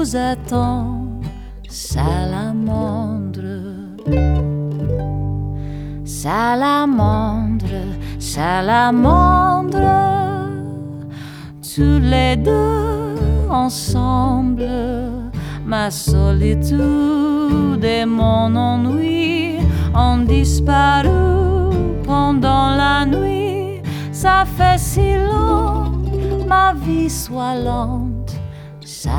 nous attend, salamandre. Salamandre, salamandre, tous les deux ensemble, ma solitude et mon ennui ont disparu pendant la nuit. Ça fait si long, ma vie soit lente,